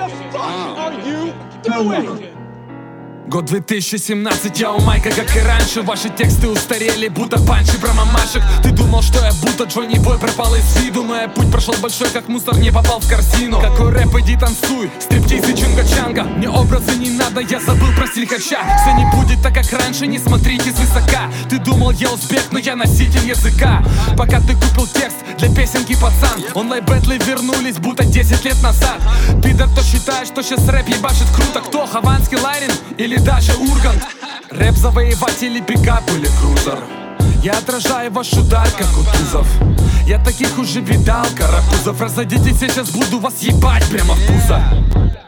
Год 2017, я у Майка, как и раньше. Ваши тексты устарели, будто панчи про мамашек. Ты думал, что я будто Джонни Бой пропал из виду, но я путь прошел большой, как мусор, не попал в корзину. Какой рэп, иди танцуй, стриптиз и чунга-чанга. Мне образы не надо, я забыл про стилькача. Все не будет так, как раньше, не смотрите свысока. Ты думал, я узбек, но я носитель языка. Пока ты купил текст для песенки, пацан, онлайн-бэтлы вернулись, будто 10 лет назад. Пидор, кто считает, что сейчас рэп ебашит круто. Кто, Хованский, Ларин или даже Ургант? Рэп завоеватель или пикап или крузер. Я отражаю вашу даль, как Кутузов. Я таких уже видал, карапузов. Разойдитесь, я сейчас буду вас ебать прямо в пузо.